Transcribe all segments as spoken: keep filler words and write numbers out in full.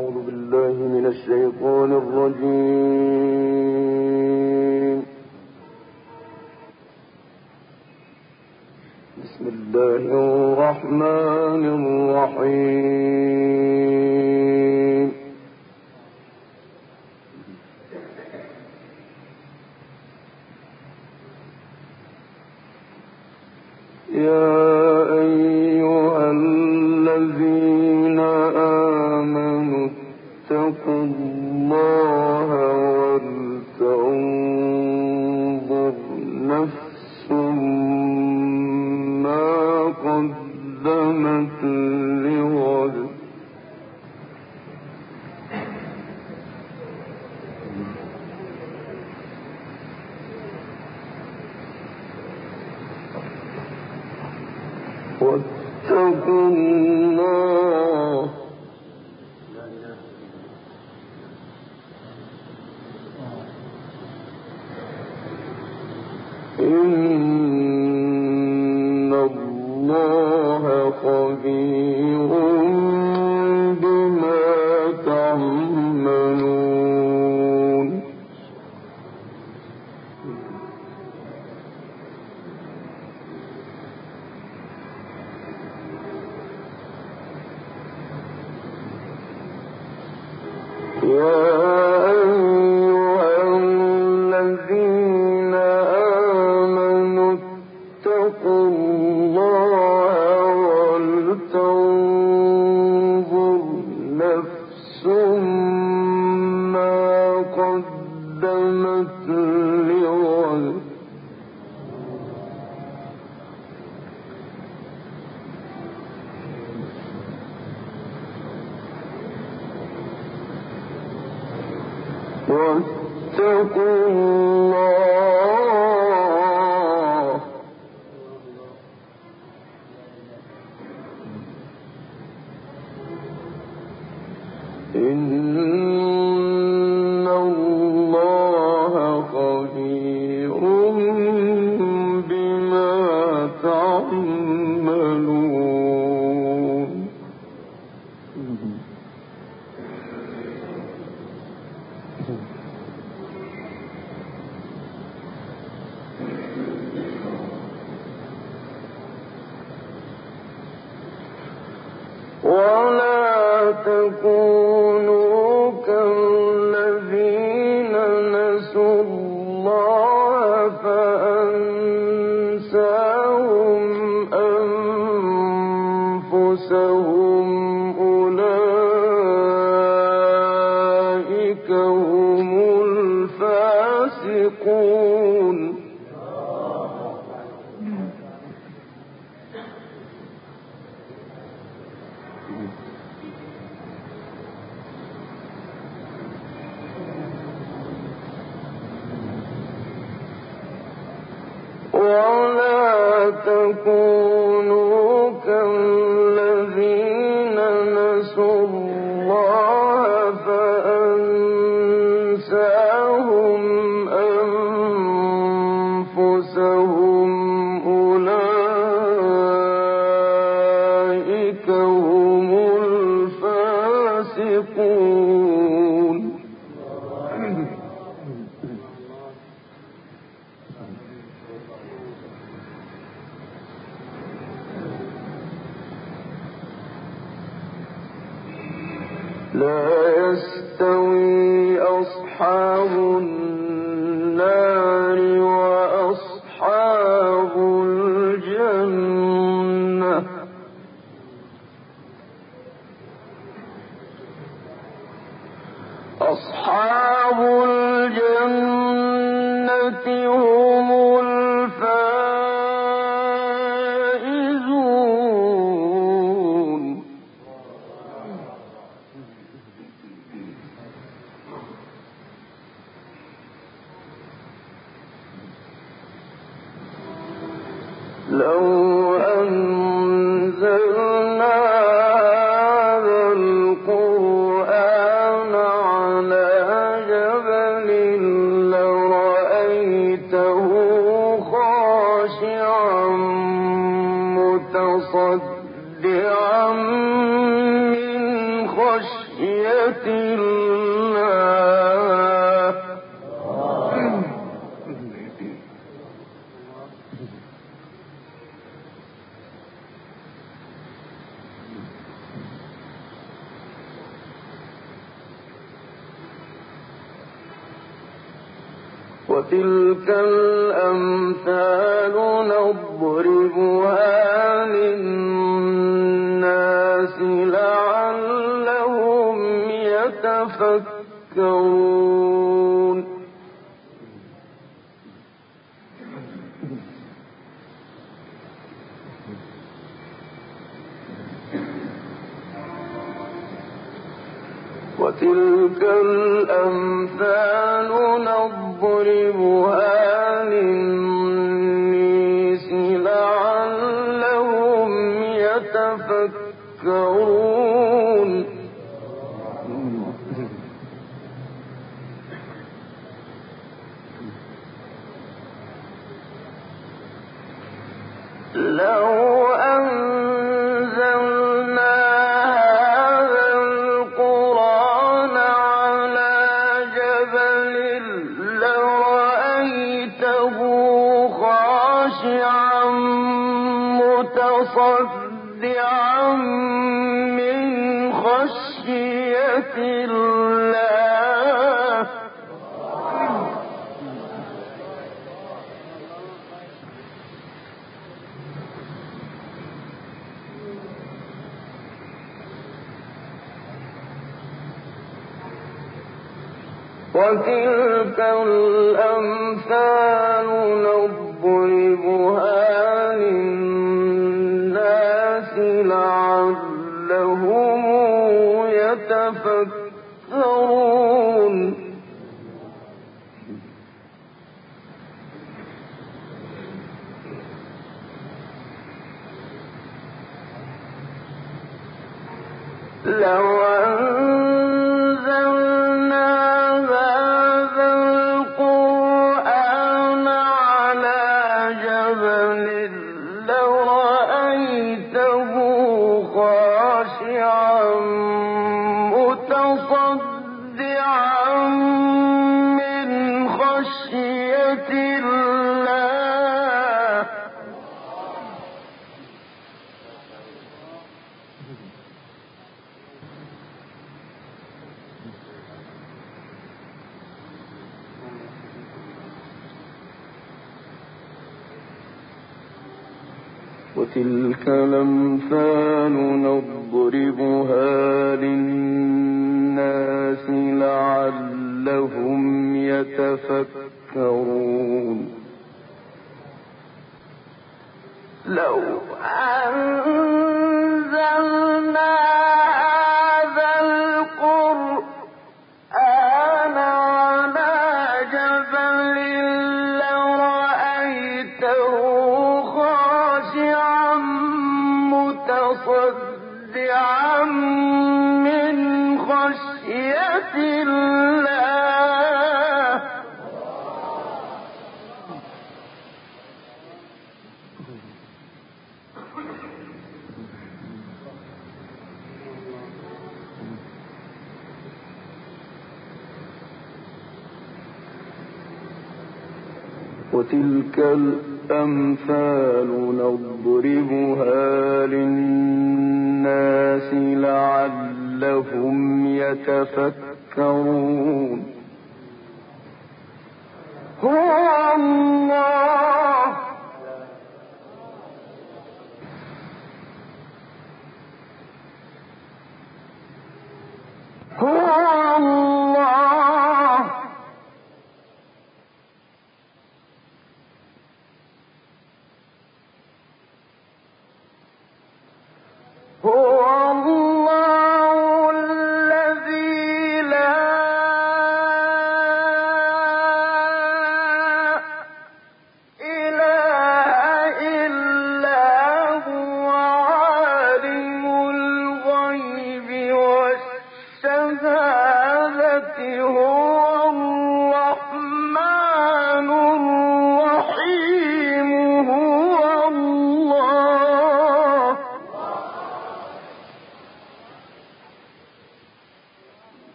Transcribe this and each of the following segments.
أعوذ بالله من الشيطان الرجيم. بسم الله الرحمن الرحيم. يا أيها الذين آمنوا اتقوا الله ولتنظر نفس ما قدمت لغد واتقوا الله إن الله خبير بما تعملون. يا أيها الذين آمنوا اتقوا الله ولتنظر نفس ما قدمت لغد واتقوا الله إن الله خبير بما تعملون. ولا تكونوا كالذين نسوا الله فأنساهم أنفسهم أولئك هم الفاسقون. ولا تكونوا كالذين نسوا الله فأنساهم أنفسهم أولئك هم الفاسقون. لا يستوي أصحاب النار وأصحاب الجنة أصحاب الجنة هم الفائزون. لو أنزلنا هذا القرآن على جبل لرأيته خاشعا متصدعا من خشية الله وتلك الأمثال نضربها للناس لعلهم يتفكرون وتلك الأمثال نضربها للناس لعلهم يتفكرون لو أنزلنا هذا القرآن على جبل لرأيته خاشعا متصدعا من خشية الله وتلك الأمثال نضربها للناس لعلهم يتفكرون لو أنزلنا هذا القرآن على جبل لرأيته خاشعا متصدعا من خشية الله وتلك الأمثال نضربها للناس لعلهم يتفكرون لو أنزلنا هذا القرآن على جبل لرأيته خاشعا متصدعا من خشية الله وتلك الأمثال نضربها للناس لعلهم يتفكرون هو الله هو الله هو الله الذي لا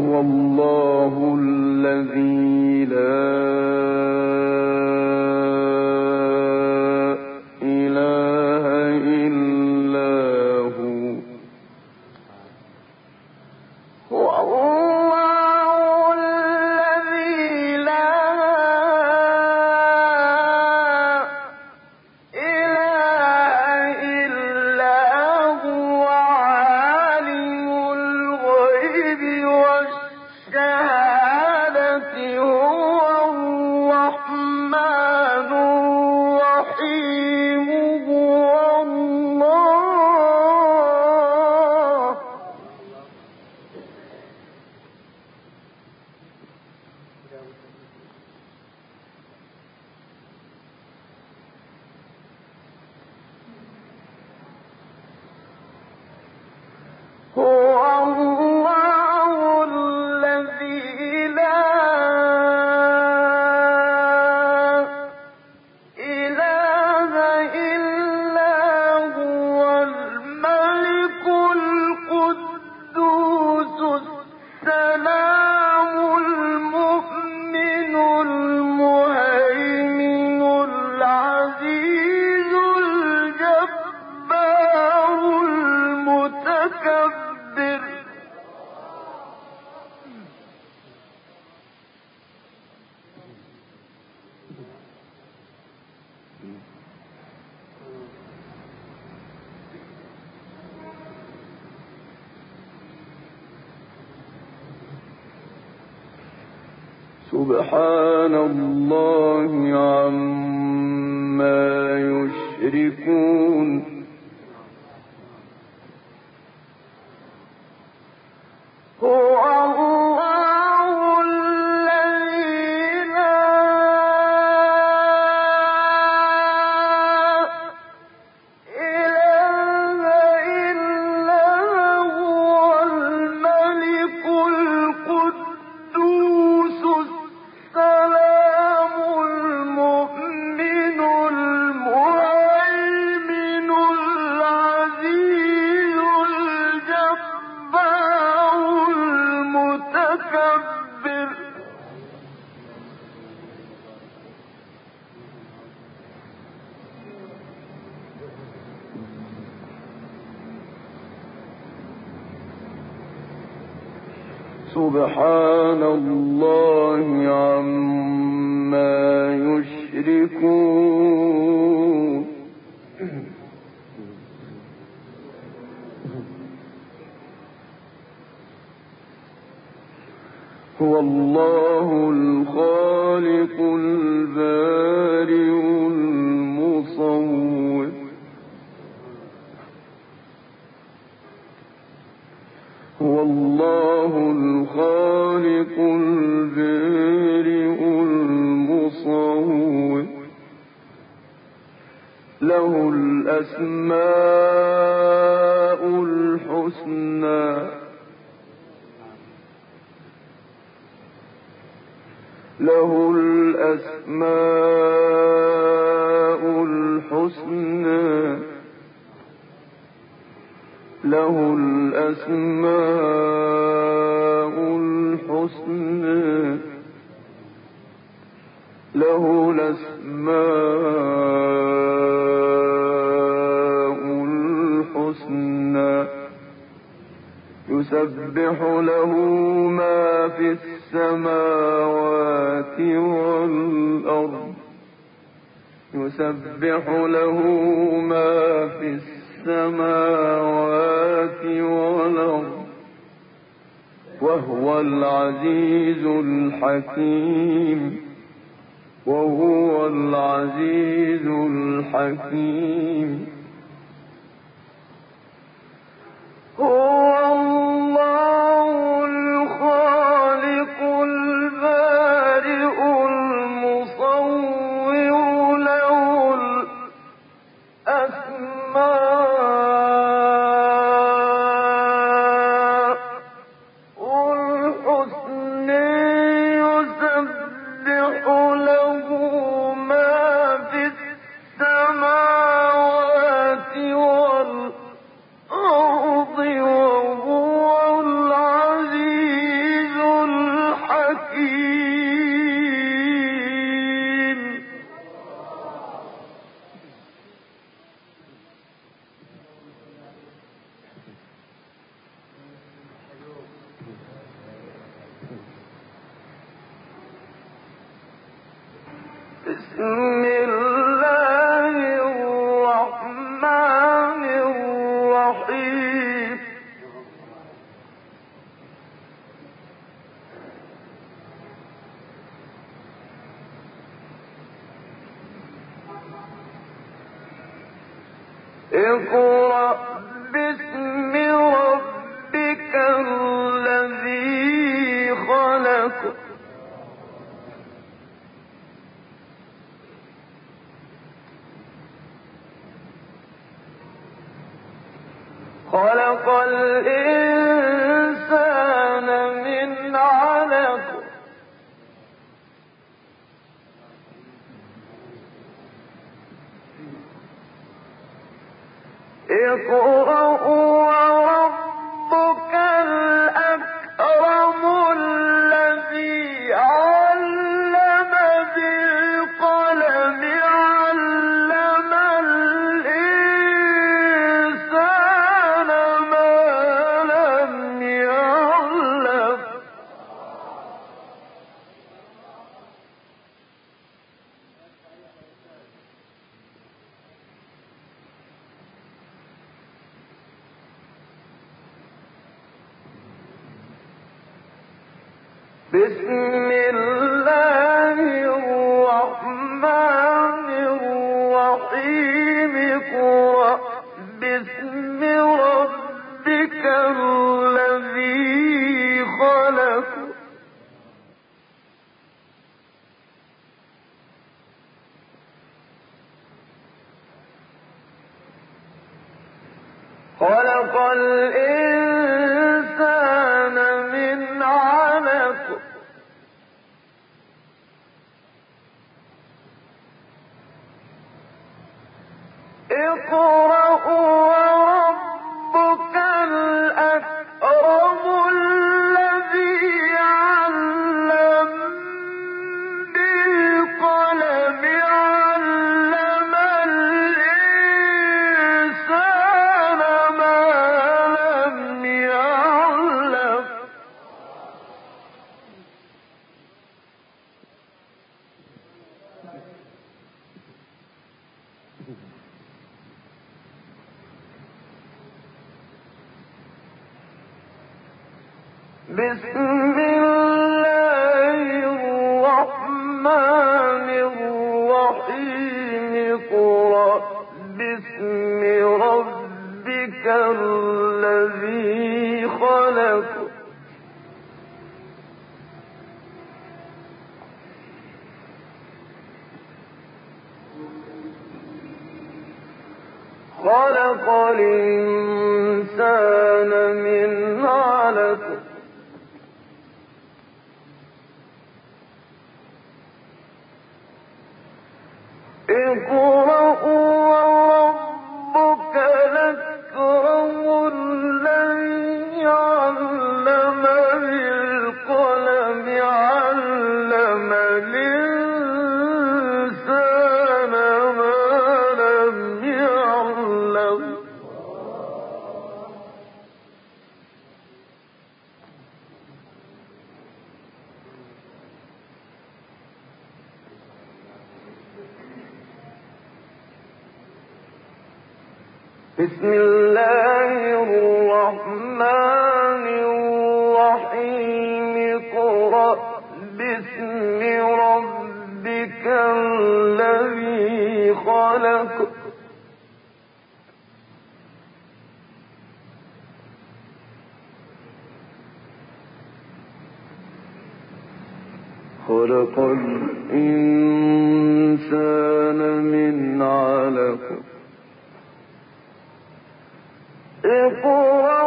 هو الله الذي لا إله إلا هو هو الله الذي لا إله إلا هو عالم الغيب والشهادة هو الرحمن الرحيم هو الله هو الله الذي لا إله إلا هو الملك القدوس السلام المؤمن المهيمن العزيز الجبار المتكبر سبحان الله عما يشركون هو الله الذي لا إله إلا هو الملك القدوس السلام المؤمن المهيمن العزيز الجبار المتكبر سبحان الله عما يشركون هو الله الخالق البارئ المصور هو الله الخالق البارئ المصور له الأسماء الحسنى له الأسماء الحسنى له الأسماء الحسنى له الأسماء الحسنى يسبح له ما في السماوات والأرض يسبح له ما في السماوات والأرض وهو العزيز الحكيم وهو العزيز الحكيم هو الله الخالق البارئ المصور له الأسماء الحسنى يسبح له ما في السماوات والأرض وهو بسم الله الرحمن الرحيم اقرأ باسم ربك الذي خلق خلق الإنسان من علق اقرأ وربك الأكرم الذي علم بالقلم علم الإنسان ما لم يعلم بسم الله الرحمن الرحيم اقرأ باسم ربك الذي خلق خلق الإنسان من علق اقرأ وربك الأكرم الذي علم بالقلم علم الإنسان ما لم يعلم بسم الله الرحمن الرحيم اقرأ باسم ربك الذي خلق خلق الإنسان من علق اقرأ وربك الأكرم الذي علم بالقلم علم الإنسان ما لم يعلم بسم الله الرحمن الرحيم اقرأ باسم ربك الذي خلق خلق الإنسان من علق اقرأ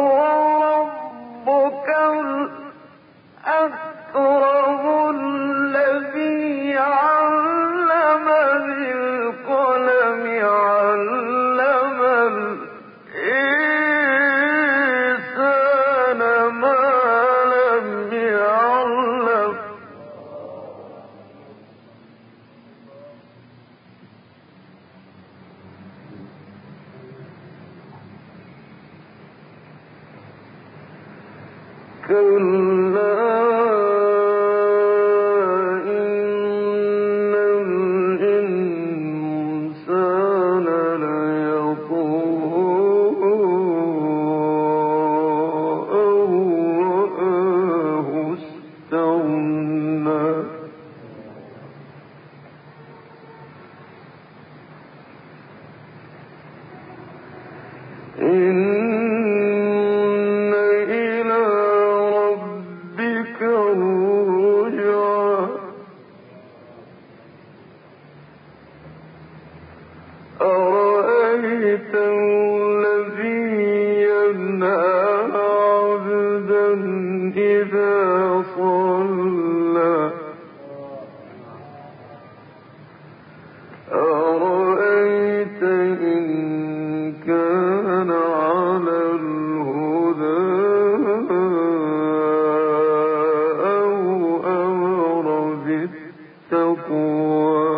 وربك الأكرم الذي علم بالقلم علم الإنسان ما لم يعلم كلا صلى أرأيت إن كان على الهدى أو أمر بالتقوى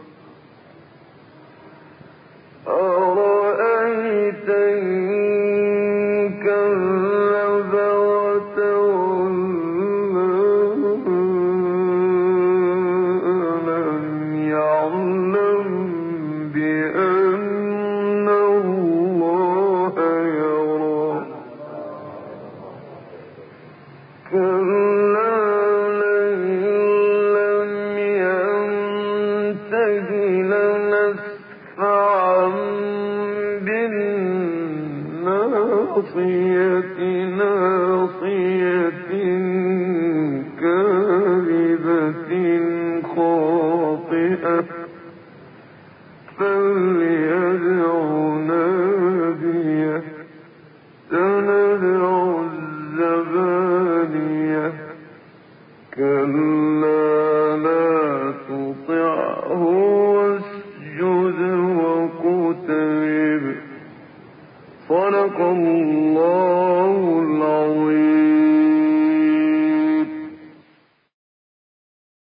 أرأيت إن كذب وتولى ألم يعلم بأن الله يرى كلا لئن لم ينته لنسفعا بالناصية ناصية كاذبة خاطئة فليدع ناديه سندع الزبانية كلا لا تطعه واسجد واقترب صدق الله